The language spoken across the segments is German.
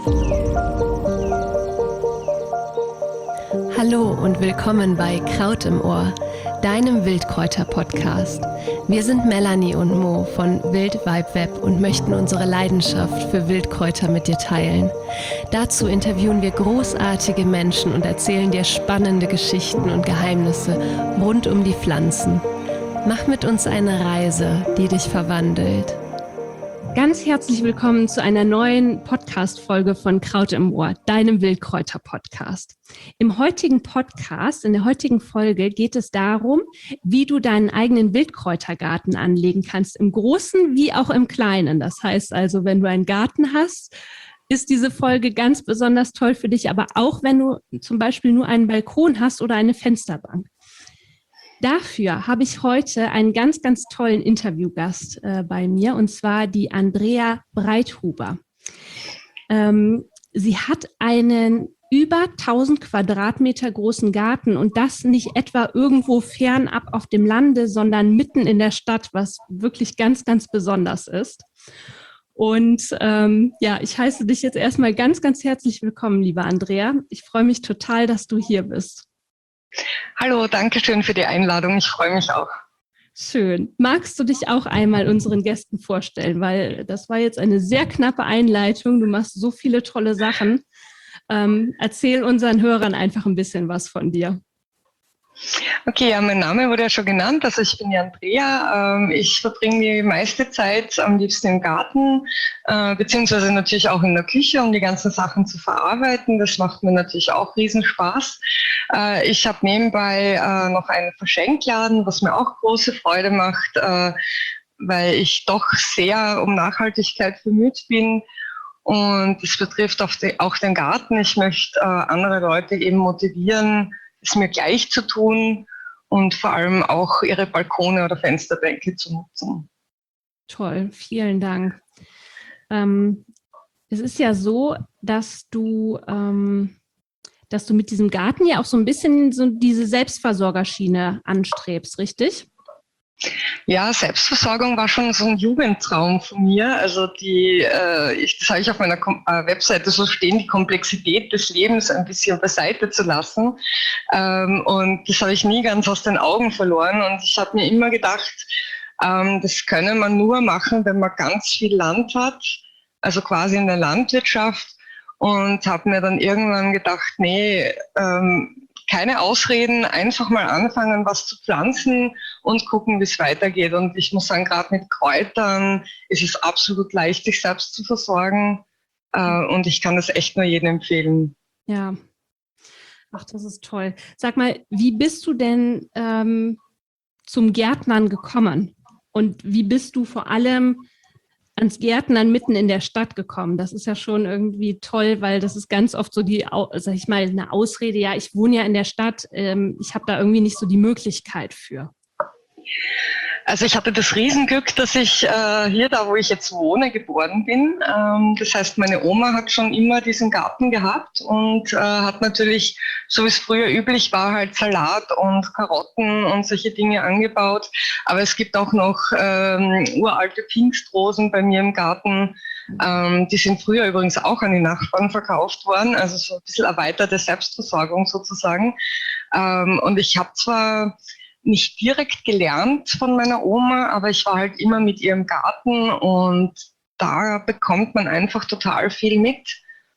Hallo und willkommen bei Kraut im Ohr, deinem Wildkräuter-Podcast. Wir sind Melanie und Mo von Wild Vibe Web und möchten unsere Leidenschaft für Wildkräuter mit dir teilen. Dazu interviewen wir großartige Menschen und erzählen dir spannende Geschichten und Geheimnisse rund um die Pflanzen. Mach mit uns eine Reise, die dich verwandelt. Ganz herzlich willkommen zu einer neuen Podcast-Folge von Kraut im Ohr, deinem Wildkräuter-Podcast. Im heutigen Podcast, in der heutigen Folge geht es darum, wie du deinen eigenen Wildkräutergarten anlegen kannst, im Großen wie auch im Kleinen. Das heißt also, wenn du einen Garten hast, ist diese Folge ganz besonders toll für dich, aber auch wenn du zum Beispiel nur einen Balkon hast oder eine Fensterbank. Dafür habe ich heute einen ganz, ganz tollen Interviewgast bei mir, und zwar die Andrea Breithuber. Sie hat einen über 1000 Quadratmeter großen Garten, und das nicht etwa irgendwo fernab auf dem Lande, sondern mitten in der Stadt, was wirklich ganz, ganz besonders ist. Und ich heiße dich jetzt erstmal ganz, ganz herzlich willkommen, liebe Andrea. Ich freue mich total, dass du hier bist. Hallo, danke schön für die Einladung. Ich freue mich auch. Schön. Magst du dich auch einmal unseren Gästen vorstellen? Weil das war jetzt eine sehr knappe Einleitung. Du machst so viele tolle Sachen. Erzähl unseren Hörern einfach ein bisschen was von dir. Okay, ja, mein Name wurde ja schon genannt. Also ich bin die Andrea. Ich verbringe die meiste Zeit am liebsten im Garten, beziehungsweise natürlich auch in der Küche, um die ganzen Sachen zu verarbeiten. Das macht mir natürlich auch Riesenspaß. Ich habe nebenbei noch einen Verschenkladen, was mir auch große Freude macht, weil ich doch sehr um Nachhaltigkeit bemüht bin. Und es betrifft auch den Garten. Ich möchte andere Leute eben motivieren, es mir gleich zu tun und vor allem auch ihre Balkone oder Fensterbänke zu nutzen. Toll, vielen Dank. Es ist ja so, dass du mit diesem Garten ja auch so ein bisschen so diese Selbstversorgerschiene anstrebst, richtig? Ja, Selbstversorgung war schon so ein Jugendtraum von mir. Also das habe ich auf meiner Webseite so stehen, die Komplexität des Lebens ein bisschen beiseite zu lassen. Und das habe ich nie ganz aus den Augen verloren. Und ich habe mir immer gedacht, das könne man nur machen, wenn man ganz viel Land hat, also quasi in der Landwirtschaft. Und habe mir dann irgendwann gedacht, nee, keine Ausreden, einfach mal anfangen, was zu pflanzen und gucken, wie es weitergeht. Und ich muss sagen, gerade mit Kräutern ist es absolut leicht, sich selbst zu versorgen. Und ich kann das echt nur jedem empfehlen. Ja. Ach, das ist toll. Sag mal, wie bist du denn zum Gärtnern gekommen? Und wie bist du vor allem ans Gärtnern mitten in der Stadt gekommen? Das ist ja schon irgendwie toll, weil das ist ganz oft so eine Ausrede, ja, ich wohne ja in der Stadt, ich habe da irgendwie nicht so die Möglichkeit für. Also ich hatte das Riesenglück, dass ich hier, da wo ich jetzt wohne, geboren bin. Das heißt, meine Oma hat schon immer diesen Garten gehabt und hat natürlich, so wie es früher üblich war, halt Salat und Karotten und solche Dinge angebaut. Aber es gibt auch noch uralte Pingstrosen bei mir im Garten. Die sind früher übrigens auch an die Nachbarn verkauft worden, also so ein bisschen erweiterte Selbstversorgung sozusagen. Und ich habe zwar nicht direkt gelernt von meiner Oma, aber ich war halt immer mit ihr im Garten und da bekommt man einfach total viel mit.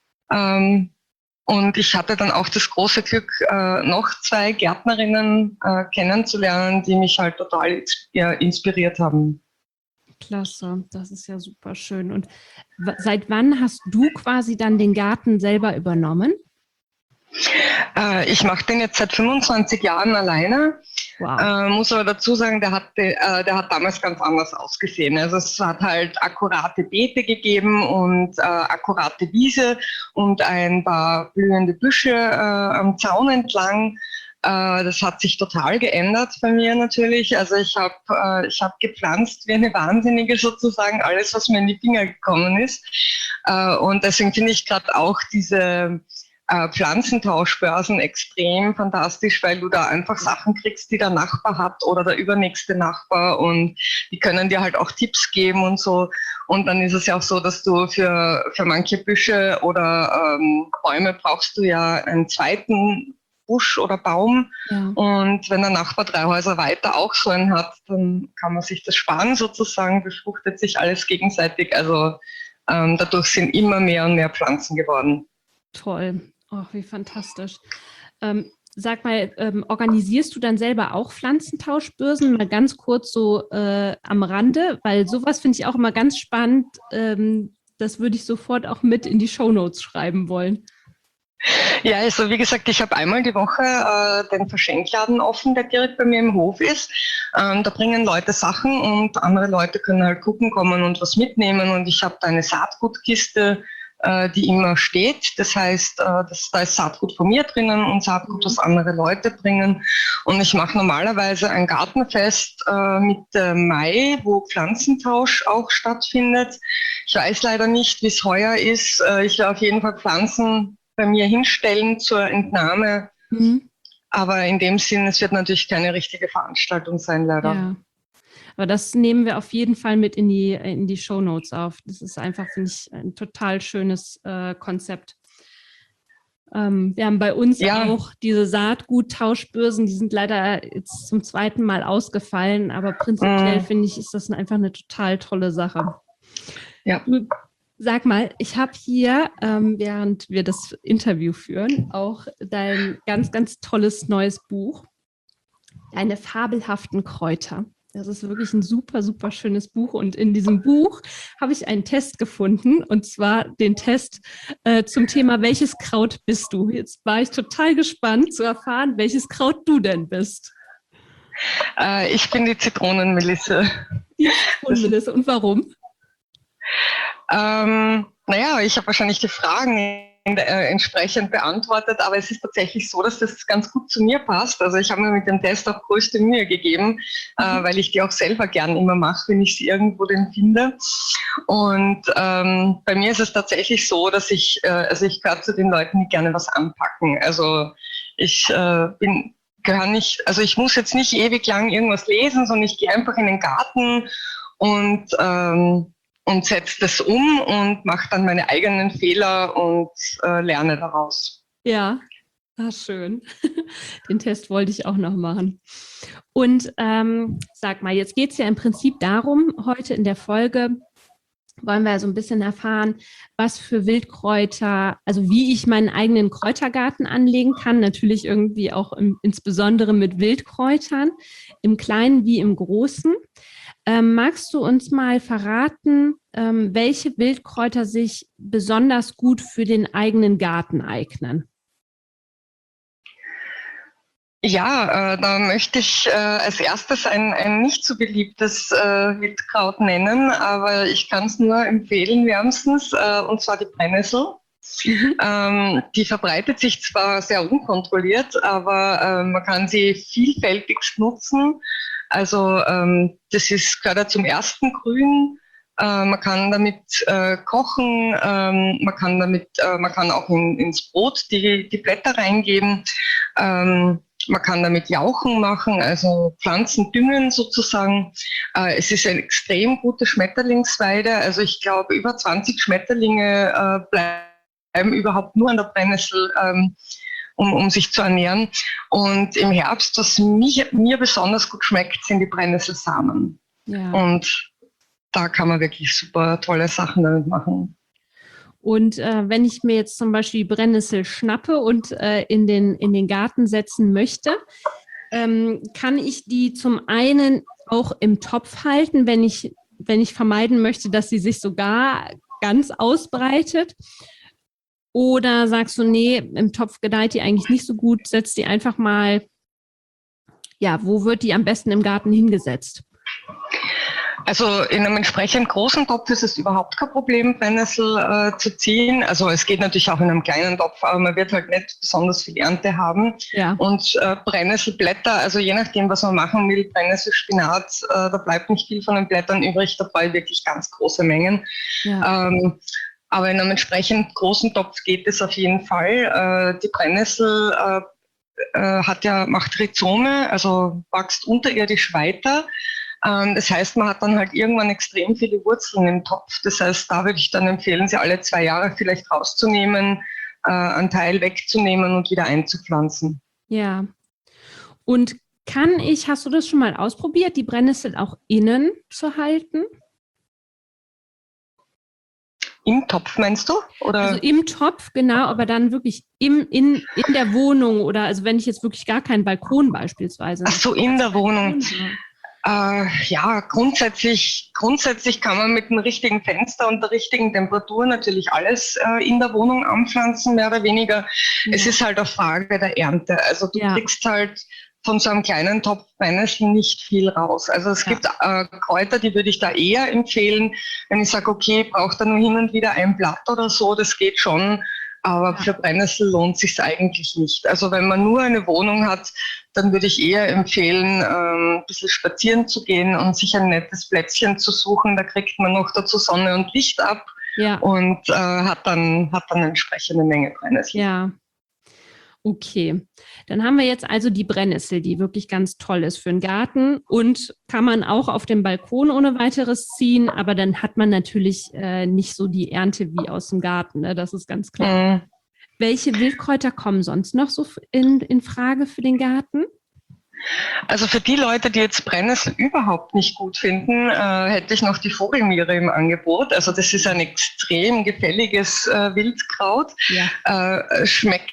Und ich hatte dann auch das große Glück, noch 2 Gärtnerinnen kennenzulernen, die mich halt total inspiriert haben. Klasse, das ist ja super schön. Und seit wann hast du quasi dann den Garten selber übernommen? Ich mache den jetzt seit 25 Jahren alleine. Wow. Muss aber dazu sagen, der hat damals ganz anders ausgesehen. Also es hat halt akkurate Beete gegeben und akkurate Wiese und ein paar blühende Büsche am Zaun entlang. Das hat sich total geändert bei mir natürlich. Also ich hab gepflanzt wie eine Wahnsinnige sozusagen, alles, was mir in die Finger gekommen ist. Und deswegen finde ich gerade auch diese Pflanzentauschbörsen extrem fantastisch, weil du da einfach Sachen kriegst, die der Nachbar hat oder der übernächste Nachbar, und die können dir halt auch Tipps geben und so. Und dann ist es ja auch so, dass du für manche Büsche oder Bäume brauchst du ja einen zweiten Busch oder Baum. Ja. Und wenn der Nachbar 3 Häuser weiter auch so einen hat, dann kann man sich das sparen sozusagen, befruchtet sich alles gegenseitig. Also dadurch sind immer mehr und mehr Pflanzen geworden. Toll. Ach, wie fantastisch. Sag mal, organisierst du dann selber auch Pflanzentauschbörsen? Mal ganz kurz so am Rande, weil sowas finde ich auch immer ganz spannend. Das würde ich sofort auch mit in die Shownotes schreiben wollen. Ja, also wie gesagt, ich habe einmal die Woche den Verschenkladen offen, der direkt bei mir im Hof ist. Da bringen Leute Sachen und andere Leute können halt gucken kommen und was mitnehmen. Und ich habe da eine Saatgutkiste, die immer steht. Das heißt, da ist Saatgut von mir drinnen und Saatgut, was andere Leute bringen. Und ich mache normalerweise ein Gartenfest Mitte Mai, wo Pflanzentausch auch stattfindet. Ich weiß leider nicht, wie es heuer ist. Ich werde auf jeden Fall Pflanzen bei mir hinstellen zur Entnahme. Aber in dem Sinn, es wird natürlich keine richtige Veranstaltung sein, leider. Ja. Aber das nehmen wir auf jeden Fall mit in die Shownotes auf. Das ist einfach, finde ich, ein total schönes Konzept. Wir haben bei uns auch diese Saatguttauschbörsen, die sind leider jetzt zum 2. Mal ausgefallen, aber prinzipiell finde ich, ist das einfach eine total tolle Sache. Ja. Sag mal, ich habe hier, während wir das Interview führen, auch dein ganz, ganz tolles neues Buch, Deine fabelhaften Kräuter. Das ist wirklich ein super, super schönes Buch. Und in diesem Buch habe ich einen Test gefunden, und zwar den Test zum Thema, welches Kraut bist du? Jetzt war ich total gespannt zu erfahren, welches Kraut du denn bist. Ich bin die Zitronenmelisse. Die Zitronenmelisse. Und warum? Naja, ich habe wahrscheinlich die Fragen entsprechend beantwortet, aber es ist tatsächlich so, dass das ganz gut zu mir passt. Also ich habe mir mit dem Test auch größte Mühe gegeben, weil ich die auch selber gern immer mache, wenn ich sie irgendwo denn finde. Und bei mir ist es tatsächlich so, dass ich gehöre zu den Leuten, die gerne was anpacken. Also ich gehöre nicht, also ich muss jetzt nicht ewig lang irgendwas lesen, sondern ich gehe einfach in den Garten und setze das um und mache dann meine eigenen Fehler und lerne daraus. Ja, schön. Den Test wollte ich auch noch machen. Und sag mal, jetzt geht es ja im Prinzip darum, heute in der Folge wollen wir so ein bisschen erfahren, was für Wildkräuter, also wie ich meinen eigenen Kräutergarten anlegen kann, natürlich irgendwie auch insbesondere mit Wildkräutern, im Kleinen wie im Großen. Magst du uns mal verraten, welche Wildkräuter sich besonders gut für den eigenen Garten eignen? Ja, da möchte ich als erstes ein nicht so beliebtes Wildkraut nennen, aber ich kann es nur empfehlen wärmstens, und zwar die Brennnessel. Die verbreitet sich zwar sehr unkontrolliert, aber man kann sie vielfältigst nutzen. Also das gehört ja zum ersten Grün. Man kann damit kochen, man kann auch ins Brot die Blätter reingeben. Man kann damit Jauchen machen, also Pflanzen düngen sozusagen. Es ist eine extrem gute Schmetterlingsweide. Also ich glaube, über 20 Schmetterlinge bleiben überhaupt nur an der Brennnessel, um sich zu ernähren. Und im Herbst, was mir besonders gut schmeckt, sind die Brennnesselsamen. Ja. Und da kann man wirklich super tolle Sachen damit machen. Und wenn ich mir jetzt zum Beispiel die Brennnessel schnappe und in den Garten setzen möchte, kann ich die zum einen auch im Topf halten, wenn ich vermeiden möchte, dass sie sich sogar ganz ausbreitet? Oder sagst du, nee, im Topf gedeiht die eigentlich nicht so gut, setzt die einfach mal, ja, wo wird die am besten im Garten hingesetzt? Also in einem entsprechend großen Topf ist es überhaupt kein Problem, Brennnessel zu ziehen. Also es geht natürlich auch in einem kleinen Topf, aber man wird halt nicht besonders viel Ernte haben. Ja. Und Brennnesselblätter, also je nachdem, was man machen will, Brennnesselspinat, da bleibt nicht viel von den Blättern übrig, da brauche ich wirklich ganz große Mengen. Ja. Aber in einem entsprechend großen Topf geht es auf jeden Fall. Die Brennnessel macht Rhizome, also wächst unterirdisch weiter. Das heißt, man hat dann halt irgendwann extrem viele Wurzeln im Topf. Das heißt, da würde ich dann empfehlen, sie alle 2 Jahre vielleicht rauszunehmen, einen Teil wegzunehmen und wieder einzupflanzen. Ja. Und hast du das schon mal ausprobiert, die Brennnessel auch innen zu halten? Im Topf meinst du? Oder? Also im Topf, genau, aber dann wirklich in der Wohnung oder also wenn ich jetzt wirklich gar keinen Balkon beispielsweise. Ach so, in der Wohnung. Ja, grundsätzlich kann man mit dem richtigen Fenster und der richtigen Temperatur natürlich alles in der Wohnung anpflanzen, mehr oder weniger. Ja. Es ist halt eine Frage der Ernte. Also du kriegst halt von so einem kleinen Topf Brennnesseln nicht viel raus. Also es gibt Kräuter, die würde ich da eher empfehlen, wenn ich sage, okay, braucht da nur hin und wieder ein Blatt oder so, das geht schon. Aber für Brennnessel lohnt es sich eigentlich nicht. Also wenn man nur eine Wohnung hat, dann würde ich eher empfehlen, ein bisschen spazieren zu gehen und sich ein nettes Plätzchen zu suchen. Da kriegt man noch dazu Sonne und Licht ab und hat dann eine entsprechende Menge Brennnessel. Ja. Okay, dann haben wir jetzt also die Brennnessel, die wirklich ganz toll ist für den Garten und kann man auch auf dem Balkon ohne weiteres ziehen, aber dann hat man natürlich nicht so die Ernte wie aus dem Garten, ne? Das ist ganz klar. Welche Wildkräuter kommen sonst noch so in Frage für den Garten? Also für die Leute, die jetzt Brennnessel überhaupt nicht gut finden, hätte ich noch die Vogelmiere im Angebot. Also das ist ein extrem gefälliges Wildkraut. Ja. Schmeckt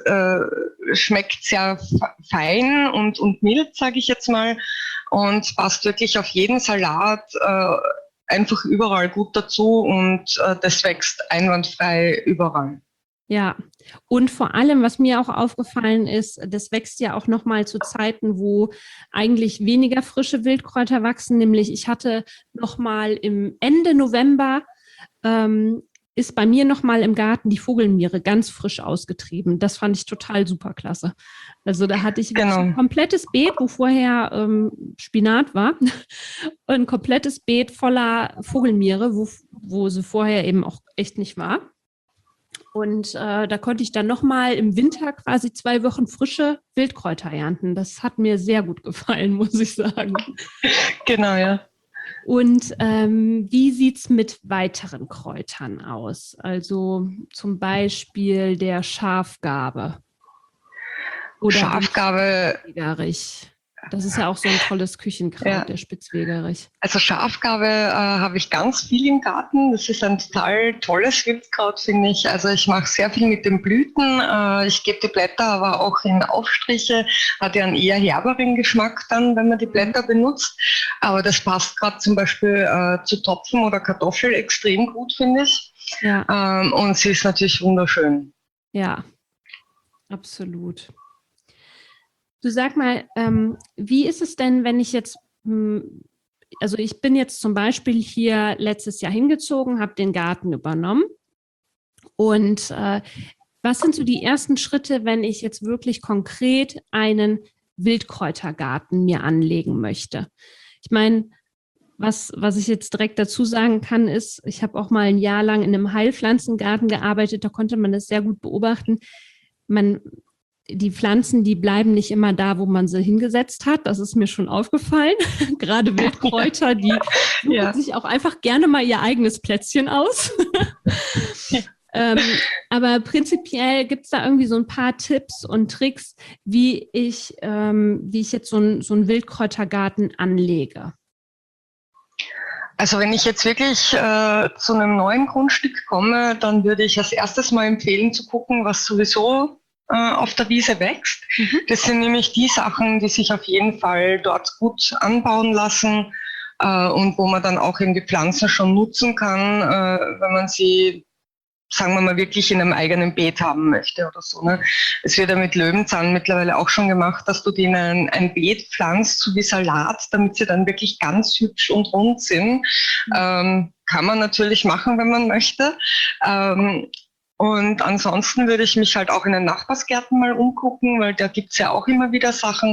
sehr fein und mild, sage ich jetzt mal, und passt wirklich auf jeden Salat einfach überall gut dazu und das wächst einwandfrei überall. Ja, und vor allem, was mir auch aufgefallen ist, das wächst ja auch nochmal zu Zeiten, wo eigentlich weniger frische Wildkräuter wachsen. Nämlich ich hatte nochmal im Ende November, ist bei mir nochmal im Garten die Vogelmiere ganz frisch ausgetrieben. Das fand ich total super klasse. Also da hatte ich ein komplettes Beet, wo vorher Spinat war, ein komplettes Beet voller Vogelmiere, wo sie vorher eben auch echt nicht war. Und da konnte ich dann nochmal im Winter quasi 2 Wochen frische Wildkräuter ernten. Das hat mir sehr gut gefallen, muss ich sagen. Genau, ja. Und wie sieht es mit weiteren Kräutern aus? Also zum Beispiel der Schafgarbe. Oder Schafgarbe. Das ist ja auch so ein tolles Küchenkraut, der Spitzwegerich. Also Schafgarbe habe ich ganz viel im Garten. Das ist ein total tolles Wildkraut, finde ich. Also ich mache sehr viel mit den Blüten. Ich gebe die Blätter aber auch in Aufstriche. Hat ja einen eher herberen Geschmack dann, wenn man die Blätter benutzt. Aber das passt gerade zum Beispiel zu Topfen oder Kartoffel extrem gut, finde ich. Ja. Und sie ist natürlich wunderschön. Ja, absolut. Du sag mal, wie ist es denn, wenn ich jetzt, also ich bin jetzt zum Beispiel hier letztes Jahr hingezogen, habe den Garten übernommen und was sind so die ersten Schritte, wenn ich jetzt wirklich konkret einen Wildkräutergarten mir anlegen möchte? Ich meine, was ich jetzt direkt dazu sagen kann, ist, ich habe auch mal ein Jahr lang in einem Heilpflanzengarten gearbeitet, da konnte man das sehr gut beobachten. Die Pflanzen, die bleiben nicht immer da, wo man sie hingesetzt hat. Das ist mir schon aufgefallen. Gerade Wildkräuter, die suchen sich auch einfach gerne mal ihr eigenes Plätzchen aus. Aber prinzipiell gibt es da irgendwie so ein paar Tipps und Tricks, wie ich jetzt so einen Wildkräutergarten anlege. Also wenn ich jetzt wirklich zu einem neuen Grundstück komme, dann würde ich als erstes mal empfehlen zu gucken, was sowieso auf der Wiese wächst. Das sind nämlich die Sachen, die sich auf jeden Fall dort gut anbauen lassen und wo man dann auch eben die Pflanzen schon nutzen kann, wenn man sie, sagen wir mal, wirklich in einem eigenen Beet haben möchte oder so. Ne? Es wird ja mit Löwenzahn mittlerweile auch schon gemacht, dass du die in ein Beet pflanzt, so wie Salat, damit sie dann wirklich ganz hübsch und rund sind. Kann man natürlich machen, wenn man möchte. Und ansonsten würde ich mich halt auch in den Nachbarsgärten mal umgucken, weil da gibt's ja auch immer wieder Sachen.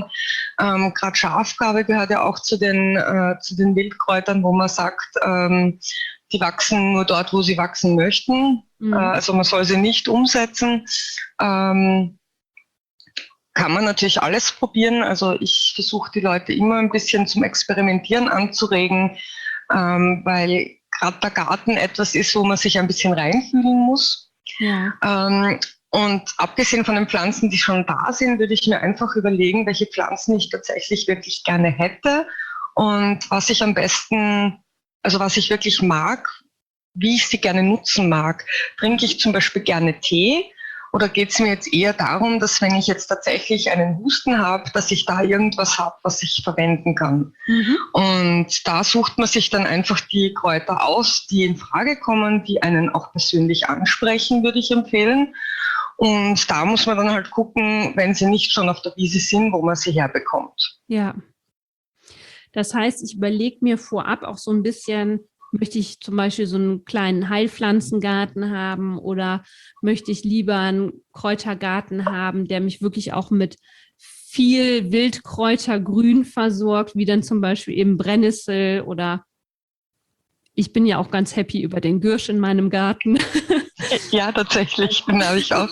Gerade Schafgarbe gehört ja auch zu den Wildkräutern, wo man sagt, die wachsen nur dort, wo sie wachsen möchten. Also man soll sie nicht umsetzen. Kann man natürlich alles probieren. Also ich versuche die Leute immer ein bisschen zum Experimentieren anzuregen, weil gerade der Garten etwas ist, wo man sich ein bisschen reinfühlen muss. Ja. Und abgesehen von den Pflanzen, die schon da sind, würde ich mir einfach überlegen, welche Pflanzen ich tatsächlich wirklich gerne hätte und was ich am besten, also was ich wirklich mag, wie ich sie gerne nutzen mag. Trinke ich zum Beispiel gerne Tee oder geht es mir jetzt eher darum, dass wenn ich jetzt tatsächlich einen Husten habe, dass ich da irgendwas habe, was ich verwenden kann. Und da sucht man sich dann einfach die Kräuter aus, die in Frage kommen, die einen auch persönlich ansprechen, würde ich empfehlen. Und da muss man dann halt gucken, wenn sie nicht schon auf der Wiese sind, wo man sie herbekommt. Ja. Das heißt, ich überlege mir vorab auch so ein bisschen, möchte ich zum Beispiel so einen kleinen Heilpflanzengarten haben oder möchte ich lieber einen Kräutergarten haben, der mich wirklich auch mit viel Wildkräutergrün versorgt, wie dann zum Beispiel eben Brennnessel oder ich bin ja auch ganz happy über den Giersch in meinem Garten. Ja, tatsächlich, bin ich auch.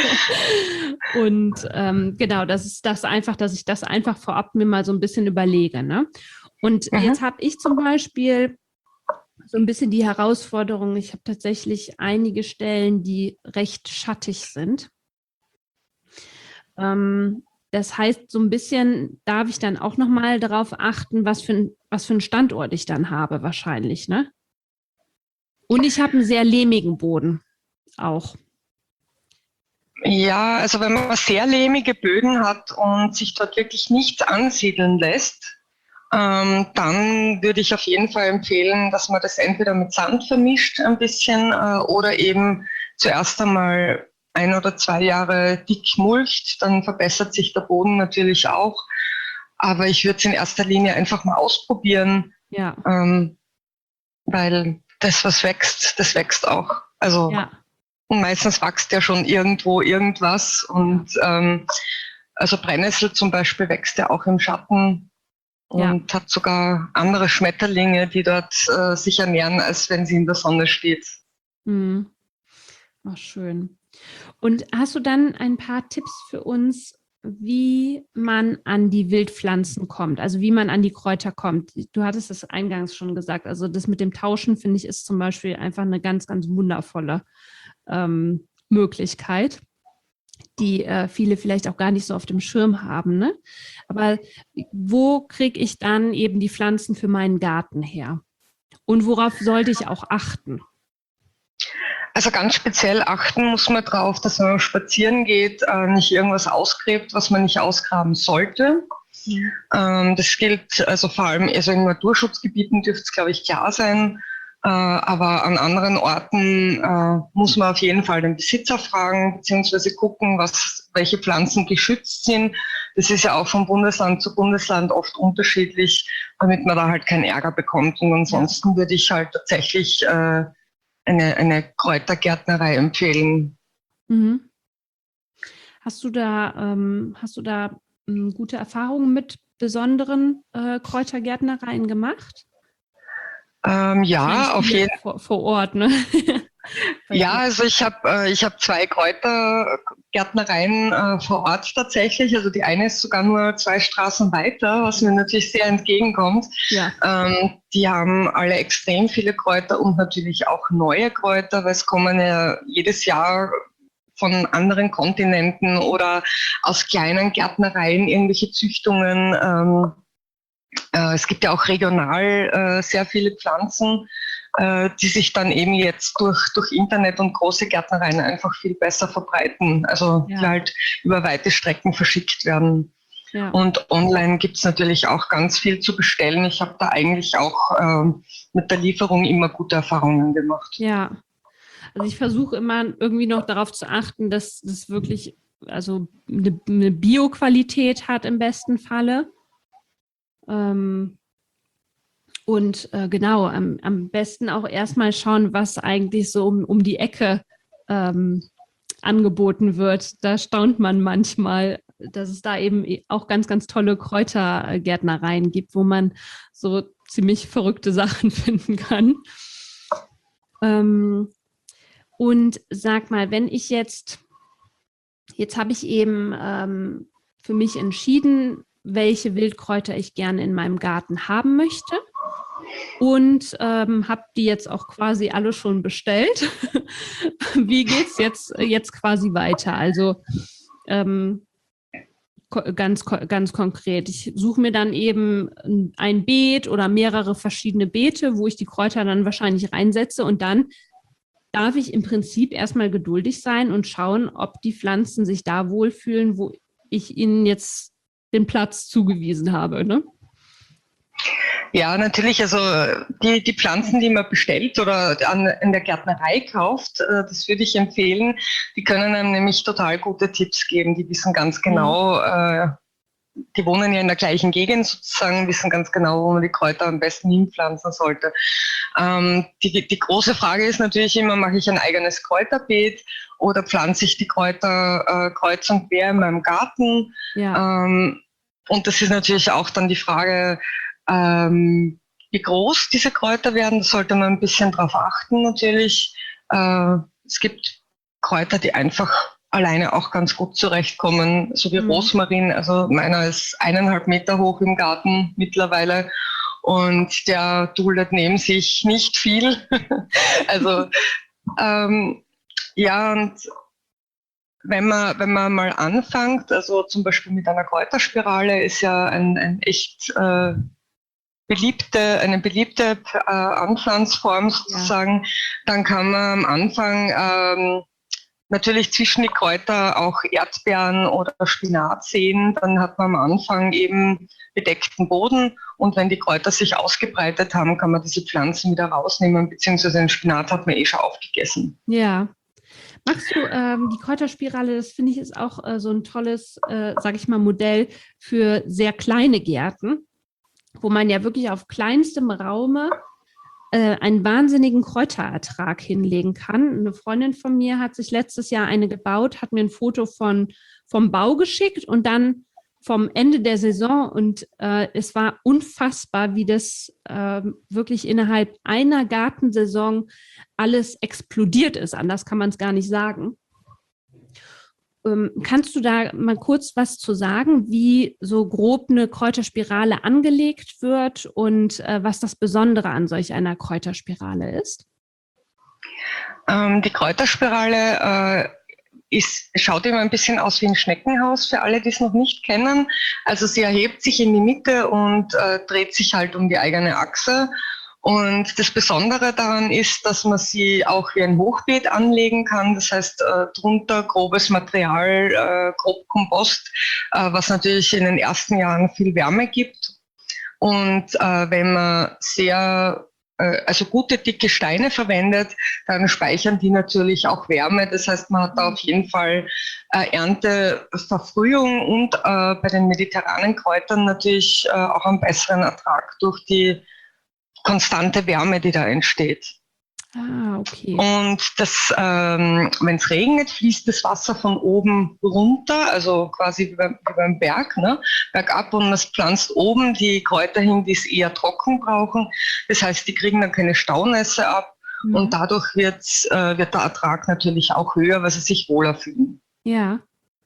Und genau, das ist das einfach, dass ich das einfach vorab mir mal so ein bisschen überlege. Ne? Und jetzt habe ich zum Beispiel so ein bisschen die Herausforderung, ich habe tatsächlich einige Stellen, die recht schattig sind. Das heißt, so ein bisschen darf ich dann auch nochmal darauf achten, was für einen Standort ich dann habe wahrscheinlich, ne? Und ich habe einen sehr lehmigen Boden auch. Ja, also wenn man sehr lehmige Böden hat und sich dort wirklich nichts ansiedeln lässt, dann würde ich auf jeden Fall empfehlen, dass man das entweder mit Sand vermischt ein bisschen oder eben zuerst einmal 1 oder 2 Jahre dick mulcht, dann verbessert sich der Boden natürlich auch. Aber ich würde es in erster Linie einfach mal ausprobieren, Ja. weil das, was wächst, das wächst auch. Also Ja. meistens wächst ja schon irgendwo irgendwas und also Brennnessel zum Beispiel wächst ja auch im Schatten. Und hat sogar andere Schmetterlinge, die dort sich ernähren, als wenn sie in der Sonne steht. Ach, schön. Und hast du dann ein paar Tipps für uns, wie man an die Wildpflanzen kommt, also wie man an die Kräuter kommt? Du hattest es eingangs schon gesagt, also das mit dem Tauschen, finde ich, ist zum Beispiel einfach eine ganz, ganz wundervolle Möglichkeit, die viele vielleicht auch gar nicht so auf dem Schirm haben. Ne? Aber wo kriege ich dann eben die Pflanzen für meinen Garten her? Und worauf sollte ich auch achten? Also ganz speziell achten muss man darauf, dass wenn man spazieren geht, nicht irgendwas ausgräbt, was man nicht ausgraben sollte. Das gilt also vor allem also in Naturschutzgebieten dürfte es, glaube ich, klar sein. Aber an anderen Orten muss man auf jeden Fall den Besitzer fragen, beziehungsweise gucken, welche Pflanzen geschützt sind. Das ist ja auch von Bundesland zu Bundesland oft unterschiedlich, damit man da halt keinen Ärger bekommt. Und ansonsten würde ich halt tatsächlich eine Kräutergärtnerei empfehlen. Hast du da gute Erfahrungen mit besonderen Kräutergärtnereien gemacht? Ja, auf jeden Fall. Vor Ort, ne? Ja, also ich hab 2 Kräutergärtnereien vor Ort tatsächlich. Also die eine ist sogar nur 2 Straßen weiter, was mir natürlich sehr entgegenkommt. Ja. Die haben alle extrem viele Kräuter und natürlich auch neue Kräuter, weil es kommen ja jedes Jahr von anderen Kontinenten oder aus kleinen Gärtnereien irgendwelche Züchtungen. Es gibt ja auch regional sehr viele Pflanzen, die sich dann eben jetzt durch Internet und große Gärtnereien einfach viel besser verbreiten, also die halt über weite Strecken verschickt werden. Ja. Und online gibt es natürlich auch ganz viel zu bestellen. Ich habe da eigentlich auch mit der Lieferung immer gute Erfahrungen gemacht. Ja, also ich versuche immer irgendwie noch darauf zu achten, dass das wirklich also eine Bio-Qualität hat im besten Falle. Und genau, am besten auch erstmal schauen, was eigentlich so um die Ecke angeboten wird. Da staunt man manchmal, dass es da eben auch ganz, ganz tolle Kräutergärtnereien gibt, wo man so ziemlich verrückte Sachen finden kann. Und sag mal, wenn ich jetzt habe ich eben für mich entschieden, welche Wildkräuter ich gerne in meinem Garten haben möchte und habe die jetzt auch quasi alle schon bestellt. Wie geht es jetzt quasi weiter? Also ganz konkret. Ich suche mir dann eben ein Beet oder mehrere verschiedene Beete, wo ich die Kräuter dann wahrscheinlich reinsetze und dann darf ich im Prinzip erstmal geduldig sein und schauen, ob die Pflanzen sich da wohlfühlen, wo ich ihnen jetzt den Platz zugewiesen habe, ne? Ja, natürlich. Also die Pflanzen, die man bestellt oder in der Gärtnerei kauft, das würde ich empfehlen. Die können einem nämlich total gute Tipps geben. Die wissen ganz genau, die wohnen ja in der gleichen Gegend sozusagen, wissen ganz genau, wo man die Kräuter am besten hinpflanzen sollte. Die große Frage ist natürlich immer, mache ich ein eigenes Kräuterbeet oder pflanze ich die Kräuter kreuz und quer in meinem Garten? Ja. Und das ist natürlich auch dann die Frage, wie groß diese Kräuter werden. Da sollte man ein bisschen drauf achten natürlich. Es gibt Kräuter, die einfach alleine auch ganz gut zurechtkommen, so wie Rosmarin. Also meiner ist 1,5 Meter hoch im Garten mittlerweile und der duldet neben sich nicht viel. Also ja, und wenn man mal anfängt, also zum Beispiel mit einer Kräuterspirale, ist ja eine beliebte Anpflanzform sozusagen, dann kann man am Anfang natürlich zwischen die Kräuter auch Erdbeeren oder Spinat sehen. Dann hat man am Anfang eben bedeckten Boden und wenn die Kräuter sich ausgebreitet haben, kann man diese Pflanzen wieder rausnehmen, beziehungsweise den Spinat hat man schon aufgegessen. Ja. Magst du die Kräuterspirale, das finde ich ist auch so ein tolles, sage ich mal, Modell für sehr kleine Gärten, wo man ja wirklich auf kleinstem Raume einen wahnsinnigen Kräuterertrag hinlegen kann. Eine Freundin von mir hat sich letztes Jahr eine gebaut, hat mir ein Foto vom Bau geschickt und dann vom Ende der Saison und es war unfassbar, wie das wirklich innerhalb einer Gartensaison alles explodiert ist. Anders kann man es gar nicht sagen. Kannst du da mal kurz was zu sagen, wie so grob eine Kräuterspirale angelegt wird und was das Besondere an solch einer Kräuterspirale ist? Die Kräuterspirale schaut immer ein bisschen aus wie ein Schneckenhaus, für alle, die es noch nicht kennen. Also sie erhebt sich in die Mitte und dreht sich halt um die eigene Achse. Und das Besondere daran ist, dass man sie auch wie ein Hochbeet anlegen kann. Das heißt, drunter grobes Material, grob Kompost, was natürlich in den ersten Jahren viel Wärme gibt. Und wenn man also gute, dicke Steine verwendet, dann speichern die natürlich auch Wärme. Das heißt, man hat da auf jeden Fall Ernteverfrühung und bei den mediterranen Kräutern natürlich auch einen besseren Ertrag durch die konstante Wärme, die da entsteht. Ah, okay. Und wenn es regnet, fließt das Wasser von oben runter, also quasi wie beim Berg, ne? Bergab, und man pflanzt oben die Kräuter hin, die es eher trocken brauchen. Das heißt, die kriegen dann keine Staunässe ab und dadurch wird der Ertrag natürlich auch höher, weil sie sich wohler fühlen. Ja.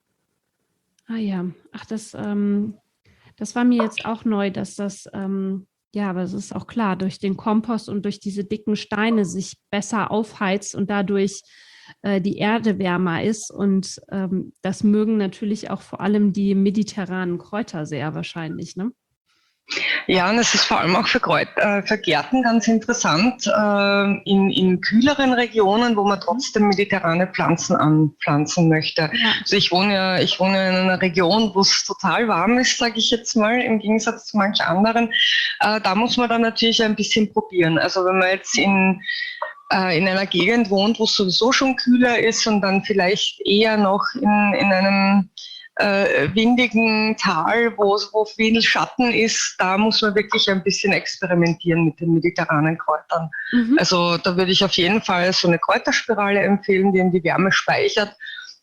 Ah ja. Ach, das war mir jetzt auch neu, dass das ja, aber es ist auch klar, durch den Kompost und durch diese dicken Steine sich besser aufheizt und dadurch die Erde wärmer ist. Und das mögen natürlich auch vor allem die mediterranen Kräuter sehr wahrscheinlich, ne? Ja, und es ist vor allem auch für Gärten ganz interessant, in kühleren Regionen, wo man trotzdem mediterrane Pflanzen anpflanzen möchte. Ja. Also ich wohne in einer Region, wo es total warm ist, sage ich jetzt mal, im Gegensatz zu manch anderen. Da muss man dann natürlich ein bisschen probieren. Also wenn man jetzt in einer Gegend wohnt, wo es sowieso schon kühler ist und dann vielleicht eher noch in einem windigen Tal, wo viel Schatten ist, da muss man wirklich ein bisschen experimentieren mit den mediterranen Kräutern. Also da würde ich auf jeden Fall so eine Kräuterspirale empfehlen, die in die Wärme speichert.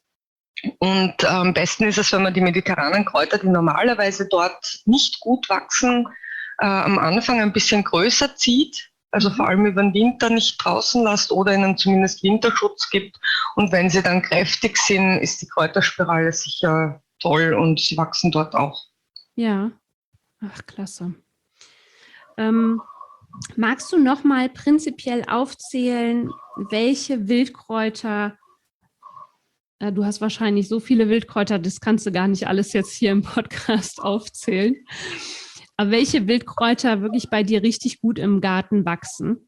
Und am besten ist es, wenn man die mediterranen Kräuter, die normalerweise dort nicht gut wachsen, am Anfang ein bisschen größer zieht. Also vor allem über den Winter nicht draußen lasst oder ihnen zumindest Winterschutz gibt. Und wenn sie dann kräftig sind, ist die Kräuterspirale sicher toll und sie wachsen dort auch. Ja, ach klasse. Magst du noch mal prinzipiell aufzählen, welche Wildkräuter, du hast wahrscheinlich so viele Wildkräuter, das kannst du gar nicht alles jetzt hier im Podcast aufzählen, aber welche Wildkräuter wirklich bei dir richtig gut im Garten wachsen?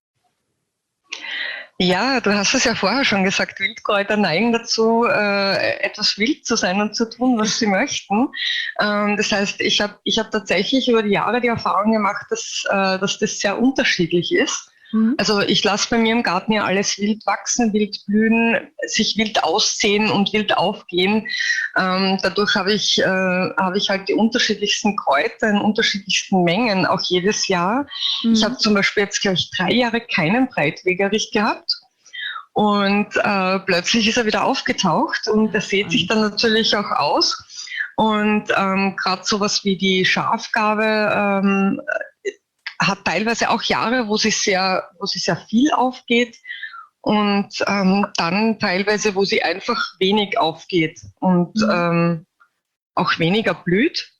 Ja, du hast es ja vorher schon gesagt, Wildkräuter neigen dazu, etwas wild zu sein und zu tun, was sie möchten. Das heißt, ich hab tatsächlich über die Jahre die Erfahrung gemacht, dass das sehr unterschiedlich ist. Also ich lasse bei mir im Garten ja alles wild wachsen, wild blühen, sich wild aussehen und wild aufgehen. Dadurch habe ich halt die unterschiedlichsten Kräuter in unterschiedlichsten Mengen, auch jedes Jahr. Ich habe zum Beispiel jetzt gleich 3 Jahre keinen Breitwegerich gehabt. Und plötzlich ist er wieder aufgetaucht und das sieht sich dann natürlich auch aus. Und gerade sowas wie die Schafgarbe hat teilweise auch Jahre, wo sie sehr viel aufgeht und dann teilweise, wo sie einfach wenig aufgeht und auch weniger blüht.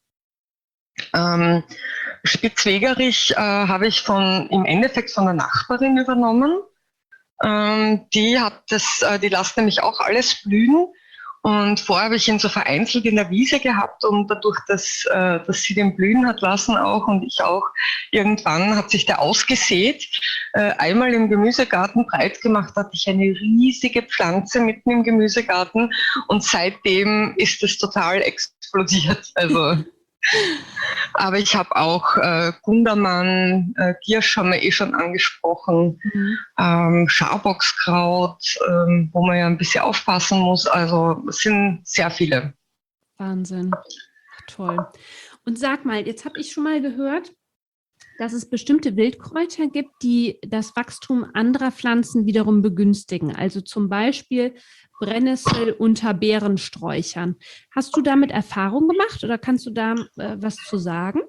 Spitzwegerich habe ich im Endeffekt von der Nachbarin übernommen. Die lässt nämlich auch alles blühen. Und vorher habe ich ihn so vereinzelt in der Wiese gehabt und dadurch, dass sie den blühen hat lassen auch und ich auch, irgendwann hat sich der ausgesät. Einmal im Gemüsegarten breit gemacht, hatte ich eine riesige Pflanze mitten im Gemüsegarten und seitdem ist es total explodiert. Also, aber ich habe auch Gundermann, Giersch haben wir schon angesprochen, Scharbockskraut, wo man ja ein bisschen aufpassen muss. Also es sind sehr viele. Wahnsinn, toll. Und sag mal, jetzt habe ich schon mal gehört, dass es bestimmte Wildkräuter gibt, die das Wachstum anderer Pflanzen wiederum begünstigen. Also zum Beispiel Brennnessel unter Beerensträuchern. Hast du damit Erfahrung gemacht oder kannst du da was zu sagen?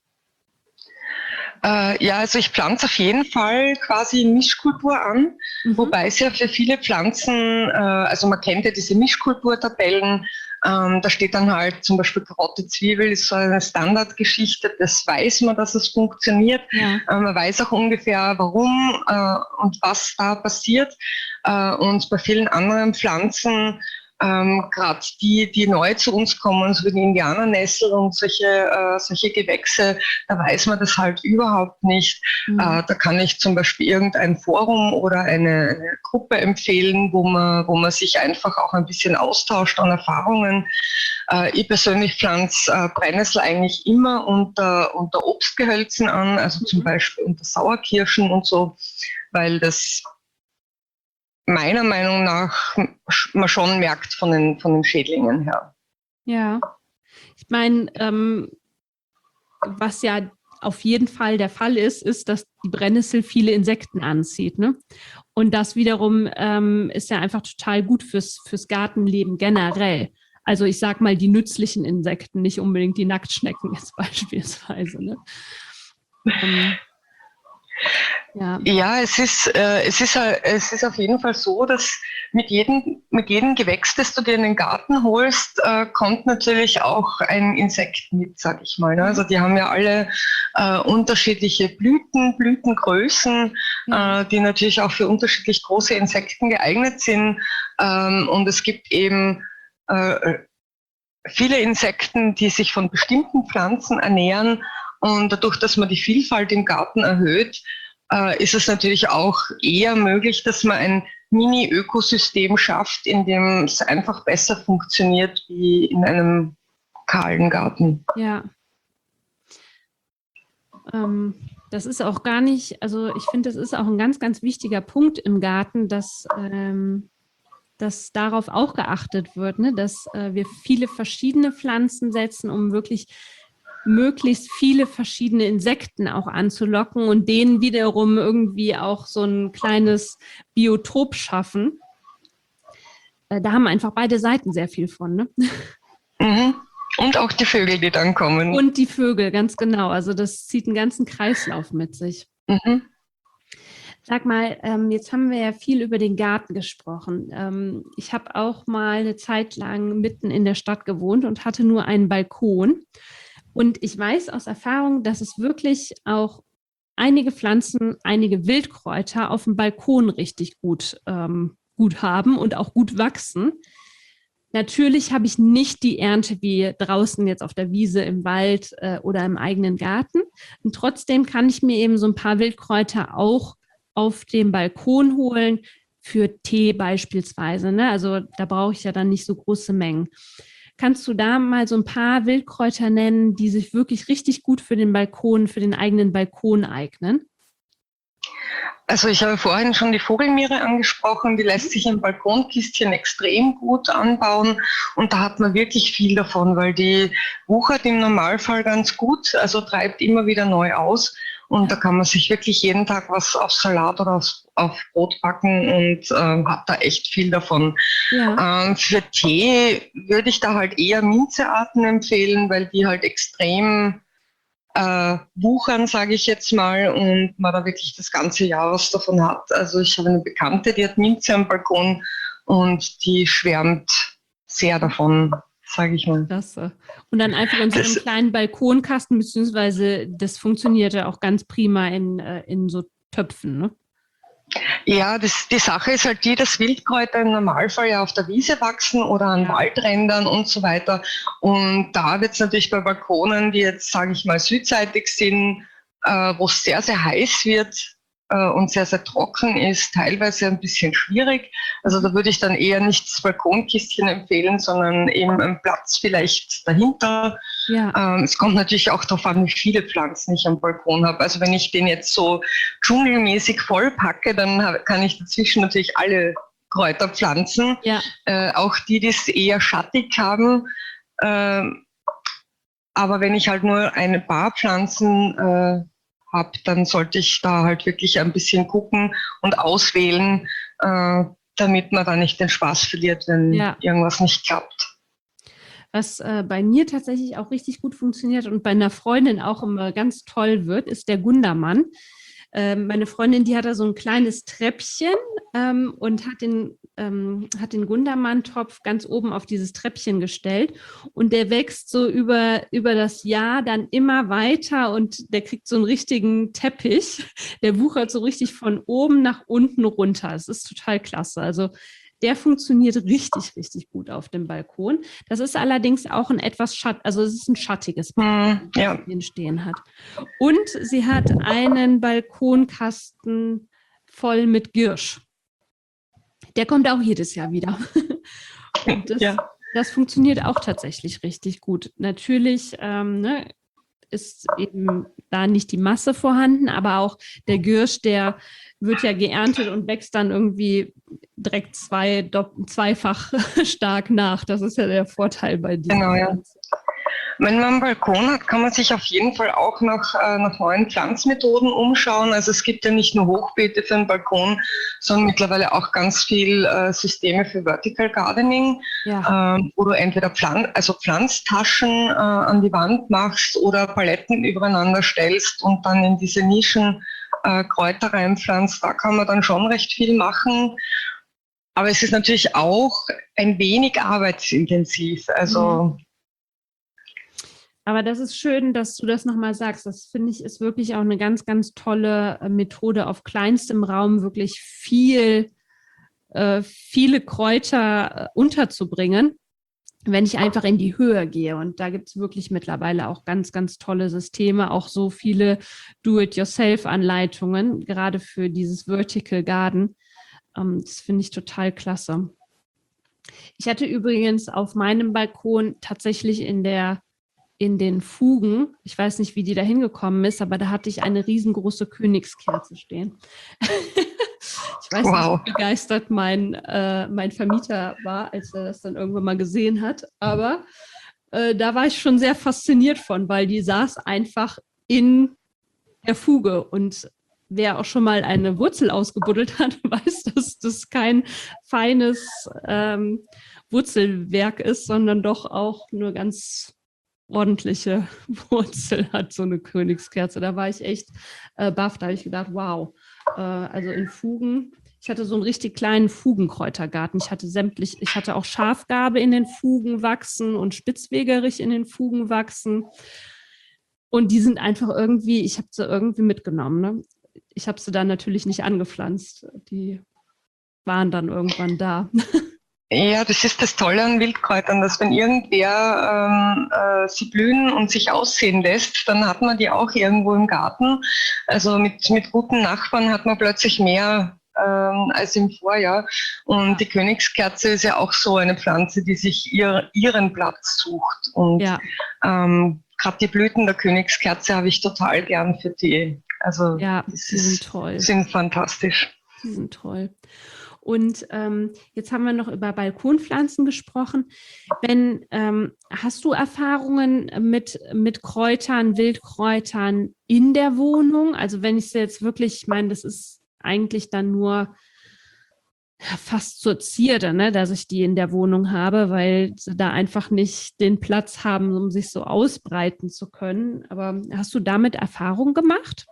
Ja, also ich pflanze auf jeden Fall quasi Mischkultur an, wobei es ja für viele Pflanzen, also man kennt ja diese Mischkulturtabellen, da steht dann halt zum Beispiel Karotte, Zwiebel ist so eine Standardgeschichte, das weiß man, dass es funktioniert. Ja. Man weiß auch ungefähr, warum und was da passiert. Und bei vielen anderen Pflanzen, gerade die neu zu uns kommen, so wie die Indianernessel und solche Gewächse, da weiß man das halt überhaupt nicht. Da kann ich zum Beispiel irgendein Forum oder eine Gruppe empfehlen, wo man sich einfach auch ein bisschen austauscht an Erfahrungen. Ich persönlich pflanze Brennnessel eigentlich immer unter Obstgehölzen an, also zum Beispiel unter Sauerkirschen und so, weil das meiner Meinung nach man schon merkt von den Schädlingen her. Ja, ich meine, was ja auf jeden Fall der Fall ist, dass die Brennnessel viele Insekten anzieht, ne? Und das wiederum ist ja einfach total gut fürs Gartenleben generell. Also ich sag mal die nützlichen Insekten, nicht unbedingt die Nacktschnecken jetzt beispielsweise, ne? Ja, es ist auf jeden Fall so, dass mit jedem Gewächs, das du dir in den Garten holst, kommt natürlich auch ein Insekt mit, sag ich mal. Ne? Also die haben ja alle unterschiedliche Blütengrößen, die natürlich auch für unterschiedlich große Insekten geeignet sind. Und es gibt eben viele Insekten, die sich von bestimmten Pflanzen ernähren. Und dadurch, dass man die Vielfalt im Garten erhöht, ist es natürlich auch eher möglich, dass man ein Mini-Ökosystem schafft, in dem es einfach besser funktioniert wie in einem kahlen Garten. Ja. Das ist auch gar nicht, also ich finde, das ist auch ein ganz, ganz wichtiger Punkt im Garten, dass darauf auch geachtet wird, ne? Dass wir viele verschiedene Pflanzen setzen, um wirklich möglichst viele verschiedene Insekten auch anzulocken und denen wiederum irgendwie auch so ein kleines Biotop schaffen. Da haben einfach beide Seiten sehr viel von, ne? Und auch die Vögel, die dann kommen. Und die Vögel, ganz genau. Also das zieht einen ganzen Kreislauf mit sich. Sag mal, jetzt haben wir ja viel über den Garten gesprochen. Ich habe auch mal eine Zeit lang mitten in der Stadt gewohnt und hatte nur einen Balkon. Und ich weiß aus Erfahrung, dass es wirklich auch einige Pflanzen, einige Wildkräuter auf dem Balkon richtig gut haben und auch gut wachsen. Natürlich habe ich nicht die Ernte wie draußen jetzt auf der Wiese, im Wald oder im eigenen Garten. Und trotzdem kann ich mir eben so ein paar Wildkräuter auch auf dem Balkon holen, für Tee beispielsweise. Ne? Also da brauche ich ja dann nicht so große Mengen. Kannst du da mal so ein paar Wildkräuter nennen, die sich wirklich richtig gut für den Balkon, für den eigenen Balkon eignen? Also ich habe vorhin schon die Vogelmiere angesprochen, die lässt sich im Balkonkistchen extrem gut anbauen und da hat man wirklich viel davon, weil die wuchert im Normalfall ganz gut, also treibt immer wieder neu aus und da kann man sich wirklich jeden Tag was auf Salat oder auf Brot backen und hat da echt viel davon. Ja. Für Tee würde ich da halt eher Minzearten empfehlen, weil die halt extrem wuchern, sage ich jetzt mal, und man da wirklich das ganze Jahr was davon hat. Also ich habe eine Bekannte, die hat Minze am Balkon und die schwärmt sehr davon, sage ich mal. Klasse. Und dann einfach in so einem kleinen Balkonkasten, beziehungsweise das funktioniert ja auch ganz prima in so Töpfen, ne? Ja, die Sache ist halt die, dass Wildkräuter im Normalfall ja auf der Wiese wachsen oder an Waldrändern und so weiter. Und da wird es natürlich bei Balkonen, die jetzt, sage ich mal, südseitig sind, wo es sehr, sehr heiß wird und sehr, sehr trocken ist, teilweise ein bisschen schwierig. Also da würde ich dann eher nicht das Balkonkistchen empfehlen, sondern eben einen Platz vielleicht dahinter. Ja. Es kommt natürlich auch darauf an, wie viele Pflanzen ich am Balkon habe. Also wenn ich den jetzt so dschungelmäßig vollpacke, dann kann ich dazwischen natürlich alle Kräuter pflanzen. Ja. Auch die es eher schattig haben. Aber wenn ich halt nur ein paar Pflanzen habe, dann sollte ich da halt wirklich ein bisschen gucken und auswählen, damit man da nicht den Spaß verliert, wenn irgendwas nicht klappt. Was bei mir tatsächlich auch richtig gut funktioniert und bei einer Freundin auch immer ganz toll wird, ist der Gundermann. Meine Freundin, die hat da so ein kleines Treppchen und hat den Gundermann-Topf ganz oben auf dieses Treppchen gestellt und der wächst so über das Jahr dann immer weiter und der kriegt so einen richtigen Teppich. Der wuchert so richtig von oben nach unten runter. Es ist total klasse. Also der funktioniert richtig, richtig gut auf dem Balkon. Das ist allerdings auch ein also es ist ein schattiges Balkon, das sie stehen hat. Und sie hat einen Balkonkasten voll mit Girsch. Der kommt auch jedes Jahr wieder. Und das funktioniert auch tatsächlich richtig gut. Natürlich ist eben da nicht die Masse vorhanden, aber auch der Girsch, der wird ja geerntet und wächst dann irgendwie direkt zweifach stark nach. Das ist ja der Vorteil bei dir. Genau, ja. Wenn man einen Balkon hat, kann man sich auf jeden Fall auch nach neuen Pflanzmethoden umschauen. Also es gibt ja nicht nur Hochbeete für den Balkon, sondern mittlerweile auch ganz viel Systeme für Vertical Gardening, wo du entweder Pflanztaschen an die Wand machst oder Paletten übereinander stellst und dann in diese Nischen Kräuter reinpflanzt. Da kann man dann schon recht viel machen. Aber es ist natürlich auch ein wenig arbeitsintensiv. Also Aber das ist schön, dass du das nochmal sagst. Das finde ich ist wirklich auch eine ganz, ganz tolle Methode, auf kleinstem Raum wirklich viele Kräuter unterzubringen, wenn ich einfach in die Höhe gehe. Und da gibt es wirklich mittlerweile auch ganz, ganz tolle Systeme, auch so viele Do-it-yourself-Anleitungen, gerade für dieses Vertical Garden. Das finde ich total klasse. Ich hatte übrigens auf meinem Balkon tatsächlich in den Fugen, ich weiß nicht, wie die da hingekommen ist, aber da hatte ich eine riesengroße Königskerze stehen. Ich weiß nicht, wie begeistert mein Vermieter war, als er das dann irgendwann mal gesehen hat, aber da war ich schon sehr fasziniert von, weil die saß einfach in der Fuge und wer auch schon mal eine Wurzel ausgebuddelt hat, weiß, dass das kein feines Wurzelwerk ist, sondern doch auch nur ganz ordentliche Wurzel hat, so eine Königskerze. Da war ich echt baff. Da habe ich gedacht, wow, also in Fugen. Ich hatte so einen richtig kleinen Fugenkräutergarten. Ich hatte auch Schafgarbe in den Fugen wachsen und Spitzwegerich in den Fugen wachsen. Und die sind einfach irgendwie, ich habe sie irgendwie mitgenommen. Ne? Ich habe sie dann natürlich nicht angepflanzt. Die waren dann irgendwann da. Ja, das ist das Tolle an Wildkräutern, dass wenn irgendwer sie blühen und sich aussehen lässt, dann hat man die auch irgendwo im Garten. Also mit guten Nachbarn hat man plötzlich mehr als im Vorjahr. Und die Königskerze ist ja auch so eine Pflanze, die sich ihren Platz sucht. Und gerade die Blüten der Königskerze habe ich total gern für Tee. Also die sind toll. Sind fantastisch. Die sind toll. Und jetzt haben wir noch über Balkonpflanzen gesprochen. Hast du Erfahrungen mit Kräutern, Wildkräutern in der Wohnung? Also wenn ich es jetzt wirklich, ich meine, das ist eigentlich dann nur fast zur Zierde, ne, dass ich die in der Wohnung habe, weil sie da einfach nicht den Platz haben, um sich so ausbreiten zu können. Aber hast du damit Erfahrung gemacht?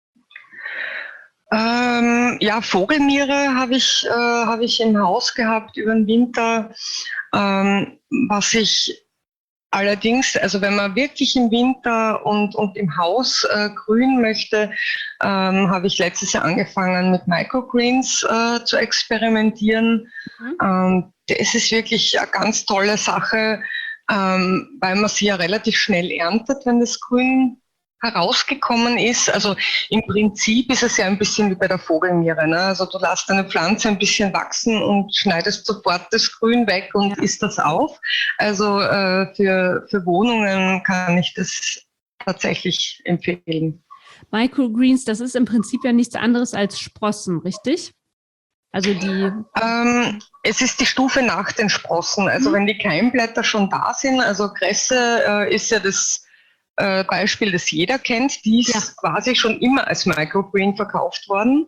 Ja, Vogelmiere habe ich im Haus gehabt über den Winter. Was ich allerdings, also wenn man wirklich im Winter und im Haus grün möchte, habe ich letztes Jahr angefangen mit Microgreens zu experimentieren. Es ist wirklich eine ganz tolle Sache, weil man sie ja relativ schnell erntet, wenn das Grün herausgekommen ist. Also im Prinzip ist es ja ein bisschen wie bei der Vogelmiere. Ne? Also du lässt eine Pflanze ein bisschen wachsen und schneidest sofort das Grün weg und isst das auf. Also für Wohnungen kann ich das tatsächlich empfehlen. Microgreens, das ist im Prinzip ja nichts anderes als Sprossen, richtig? Also es ist die Stufe nach den Sprossen. Also wenn die Keimblätter schon da sind, also Kresse ist ja das Beispiel, das jeder kennt, die ist quasi schon immer als Microgreen verkauft worden.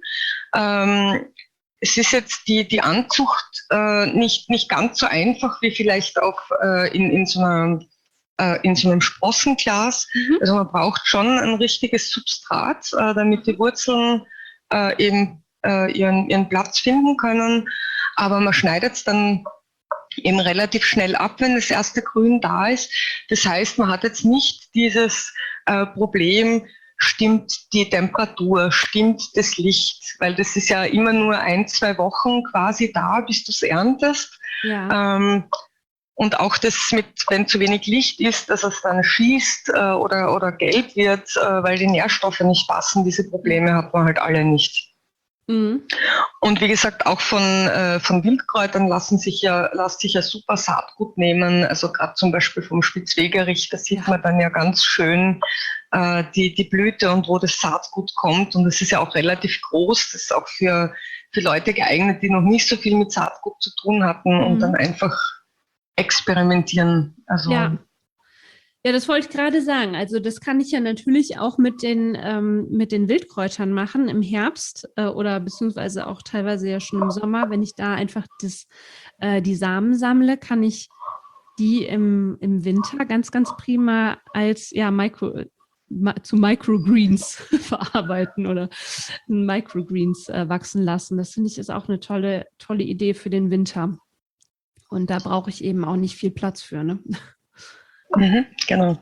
Es ist jetzt die Anzucht nicht ganz so einfach wie vielleicht auch in so einem Sprossenglas. Also man braucht schon ein richtiges Substrat, damit die Wurzeln eben ihren Platz finden können. Aber man schneidet es dann eben relativ schnell ab, wenn das erste Grün da ist. Das heißt, man hat jetzt nicht dieses Problem, stimmt die Temperatur, stimmt das Licht, weil das ist ja immer nur 1-2 Wochen quasi da, bis du es erntest. Ja. Und auch das wenn zu wenig Licht ist, dass es dann schießt oder gelb wird, weil die Nährstoffe nicht passen, diese Probleme hat man halt alle nicht. Und wie gesagt, auch von Wildkräutern lässt sich ja super Saatgut nehmen. Also gerade zum Beispiel vom Spitzwegerich, da sieht man dann ja ganz schön die Blüte und wo das Saatgut kommt. Und das ist ja auch relativ groß. Das ist auch für Leute geeignet, die noch nicht so viel mit Saatgut zu tun hatten und dann einfach experimentieren. Also Ja, das wollte ich gerade sagen. Also das kann ich ja natürlich auch mit den Wildkräutern machen im Herbst oder beziehungsweise auch teilweise ja schon im Sommer. Wenn ich da einfach die Samen sammle, kann ich die im Winter ganz, ganz prima als zu Microgreens verarbeiten oder Microgreens wachsen lassen. Das finde ich ist auch eine tolle Idee für den Winter. Und da brauche ich eben auch nicht viel Platz für, ne? Genau.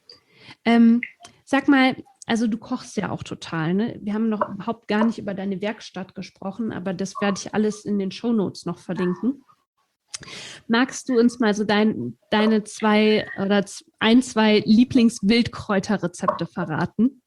Sag mal, also du kochst ja auch total, ne? Wir haben noch überhaupt gar nicht über deine Werkstatt gesprochen, aber das werde ich alles in den Shownotes noch verlinken. Magst du uns mal so deine 2 oder 2 Lieblings-Wildkräuterrezepte verraten?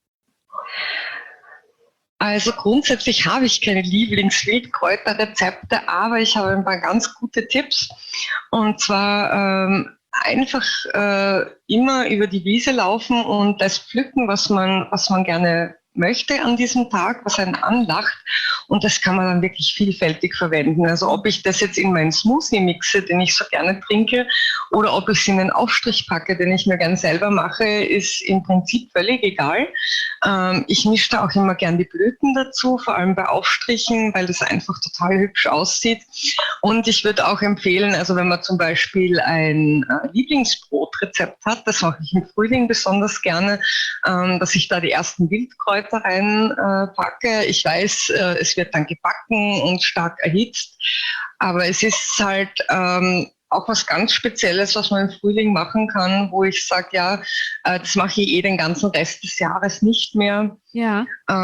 Also grundsätzlich habe ich keine Lieblings-Wildkräuterrezepte, aber ich habe ein paar ganz gute Tipps. Und zwar einfach immer über die Wiese laufen und das pflücken, was man gerne möchte an diesem Tag, was einen anlacht. Und das kann man dann wirklich vielfältig verwenden. Also ob ich das jetzt in meinen Smoothie mixe, den ich so gerne trinke, oder ob ich es in einen Aufstrich packe, den ich mir gern selber mache, ist im Prinzip völlig egal. Ich mische da auch immer gern die Blüten dazu, vor allem bei Aufstrichen, weil das einfach total hübsch aussieht. Und ich würde auch empfehlen, also wenn man zum Beispiel ein Lieblingsbrotrezept hat, das mache ich im Frühling besonders gerne, dass ich da die ersten Wildkräuter Wildkräuter reinpacke. Ich weiß, es wird dann gebacken und stark erhitzt, aber es ist halt auch was ganz Spezielles, was man im Frühling machen kann, wo ich sage, ja, das mache ich den ganzen Rest des Jahres nicht mehr. Ja.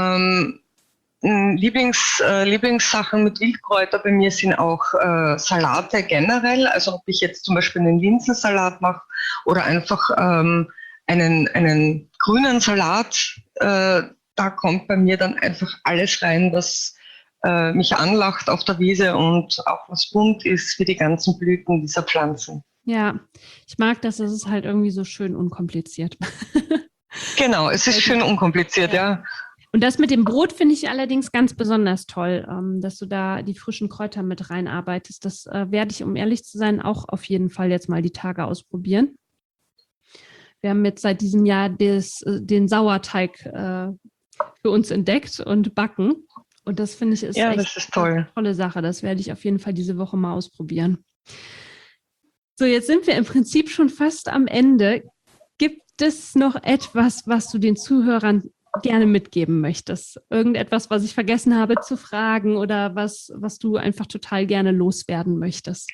Lieblingssachen mit Wildkräuter bei mir sind auch Salate generell. Also ob ich jetzt zum Beispiel einen Linsensalat mache oder einfach einen grünen Salat, da kommt bei mir dann einfach alles rein, was mich anlacht auf der Wiese und auch was bunt ist wie die ganzen Blüten dieser Pflanzen. Ja, ich mag das, es ist halt irgendwie so schön unkompliziert. Genau, es ist schön unkompliziert, ja. Und das mit dem Brot finde ich allerdings ganz besonders toll, dass du da die frischen Kräuter mit reinarbeitest. Das werde ich, um ehrlich zu sein, auch auf jeden Fall jetzt mal die Tage ausprobieren. Wir haben jetzt seit diesem Jahr den Sauerteig für uns entdeckt und backen. Und das finde ich ist echt das ist toll. Eine tolle Sache. Das werde ich auf jeden Fall diese Woche mal ausprobieren. So, jetzt sind wir im Prinzip schon fast am Ende. Gibt es noch etwas, was du den Zuhörern gerne mitgeben möchtest? Irgendetwas, was ich vergessen habe zu fragen oder was du einfach total gerne loswerden möchtest?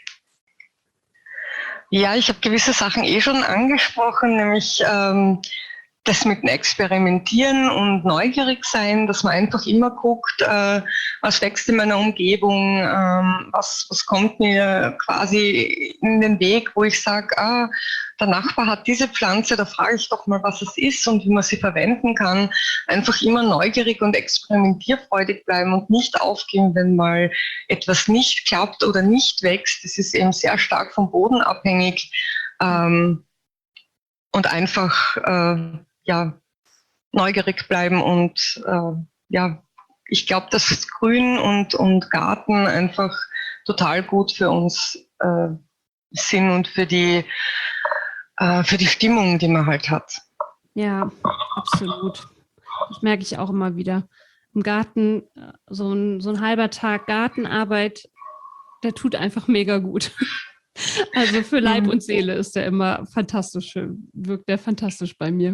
Ja, ich habe gewisse Sachen schon angesprochen, nämlich das mit dem Experimentieren und neugierig sein, dass man einfach immer guckt, was wächst in meiner Umgebung, was kommt mir quasi in den Weg, wo ich sage, der Nachbar hat diese Pflanze, da frage ich doch mal, was es ist und wie man sie verwenden kann. Einfach immer neugierig und experimentierfreudig bleiben und nicht aufgeben, wenn mal etwas nicht klappt oder nicht wächst. Das ist eben sehr stark vom Boden abhängig. Und einfach neugierig bleiben und ich glaube, dass Grün und Garten einfach total gut für uns sind und für die Stimmung, die man halt hat. Ja, absolut. Das merke ich auch immer wieder. Im Garten, so ein halber Tag Gartenarbeit, der tut einfach mega gut. Also für Leib und Seele ist der immer fantastisch, wirkt der fantastisch bei mir.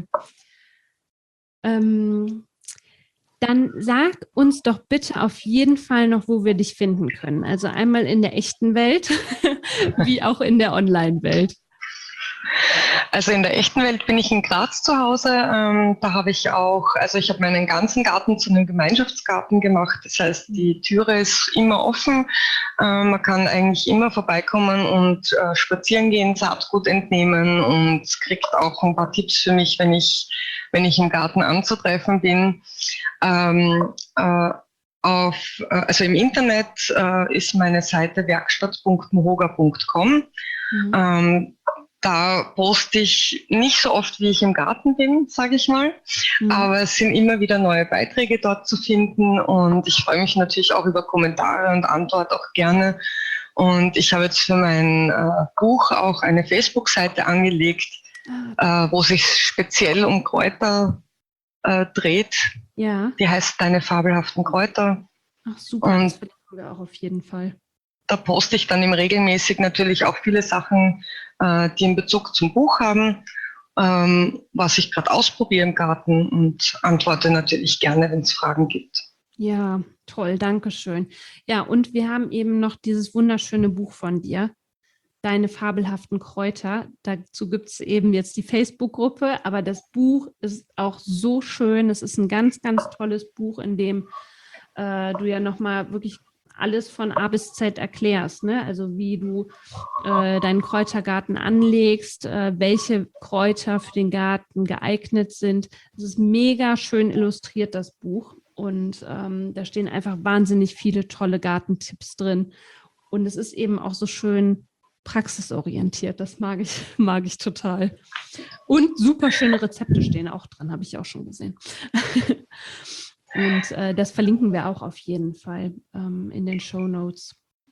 Dann sag uns doch bitte auf jeden Fall noch, wo wir dich finden können. Also einmal in der echten Welt, wie auch in der Online-Welt. Also in der echten Welt bin ich in Graz zu Hause. Da habe ich ich habe meinen ganzen Garten zu einem Gemeinschaftsgarten gemacht. Das heißt, die Türe ist immer offen. Man kann eigentlich immer vorbeikommen und spazieren gehen, Saatgut entnehmen und kriegt auch ein paar Tipps für mich, wenn ich im Garten anzutreffen bin. Also im Internet ist meine Seite werkstatt.mohoga.com. Da poste ich nicht so oft, wie ich im Garten bin, sage ich mal. Aber es sind immer wieder neue Beiträge dort zu finden und ich freue mich natürlich auch über Kommentare und antworte auch gerne. Und ich habe jetzt für mein Buch auch eine Facebook-Seite angelegt, wo sich speziell um Kräuter dreht. Ja. Die heißt Deine fabelhaften Kräuter. Ach super, und das verlinken wir auch auf jeden Fall. Da poste ich dann regelmäßig natürlich auch viele Sachen, die einen Bezug zum Buch haben, was ich gerade ausprobiere im Garten und antworte natürlich gerne, wenn es Fragen gibt. Ja, toll, danke schön. Ja, und wir haben eben noch dieses wunderschöne Buch von dir, Deine fabelhaften Kräuter. Dazu gibt es eben jetzt die Facebook-Gruppe, aber das Buch ist auch so schön. Es ist ein ganz, ganz tolles Buch, in dem du ja nochmal wirklich alles von A bis Z erklärst, ne? Also wie du deinen Kräutergarten anlegst, welche Kräuter für den Garten geeignet sind. Es ist mega schön illustriert, das Buch. Und da stehen einfach wahnsinnig viele tolle Gartentipps drin. Und es ist eben auch so schön praxisorientiert. Das mag ich total. Und super schöne Rezepte stehen auch dran, habe ich auch schon gesehen. Und das verlinken wir auch auf jeden Fall in den Shownotes.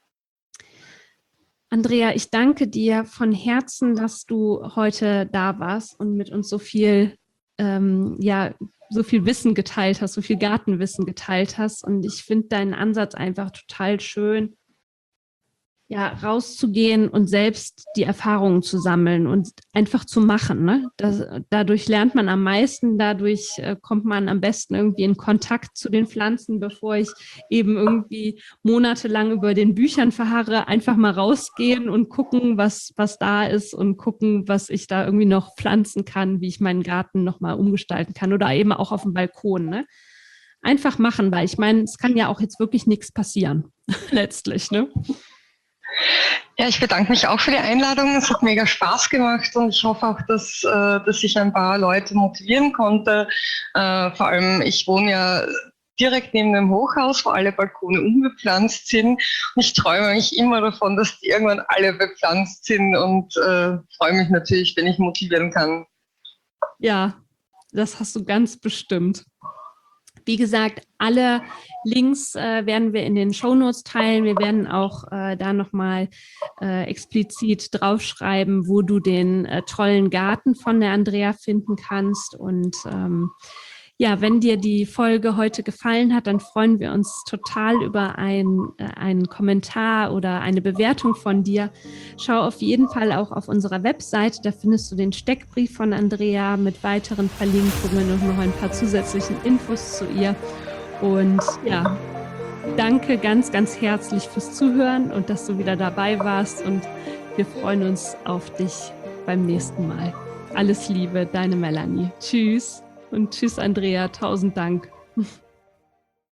Andrea, ich danke dir von Herzen, dass du heute da warst und mit uns so viel Wissen geteilt hast, so viel Gartenwissen geteilt hast. Und ich finde deinen Ansatz einfach total schön, ja, rauszugehen und selbst die Erfahrungen zu sammeln und einfach zu machen. Ne? Dadurch lernt man am meisten, dadurch kommt man am besten irgendwie in Kontakt zu den Pflanzen, bevor ich eben irgendwie monatelang über den Büchern verharre, einfach mal rausgehen und gucken, was da ist und gucken, was ich da irgendwie noch pflanzen kann, wie ich meinen Garten nochmal umgestalten kann oder eben auch auf dem Balkon. Ne? Einfach machen, weil ich meine, es kann ja auch jetzt wirklich nichts passieren, letztlich. Ne? Ja, ich bedanke mich auch für die Einladung. Es hat mega Spaß gemacht und ich hoffe auch, dass ich ein paar Leute motivieren konnte. Vor allem, ich wohne ja direkt neben dem Hochhaus, wo alle Balkone unbepflanzt sind. Und ich träume mich immer davon, dass die irgendwann alle bepflanzt sind und freue mich natürlich, wenn ich motivieren kann. Ja, das hast du ganz bestimmt. Wie gesagt, alle Links werden wir in den Shownotes teilen. Wir werden auch da nochmal explizit draufschreiben, wo du den tollen Garten von der Andrea finden kannst. Und ja, wenn dir die Folge heute gefallen hat, dann freuen wir uns total über einen Kommentar oder eine Bewertung von dir. Schau auf jeden Fall auch auf unserer Webseite, da findest du den Steckbrief von Andrea mit weiteren Verlinkungen und noch ein paar zusätzlichen Infos zu ihr. Und ja, danke ganz, ganz herzlich fürs Zuhören und dass du wieder dabei warst und wir freuen uns auf dich beim nächsten Mal. Alles Liebe, deine Melanie. Tschüss. Und tschüss, Andrea. 1000 Dank.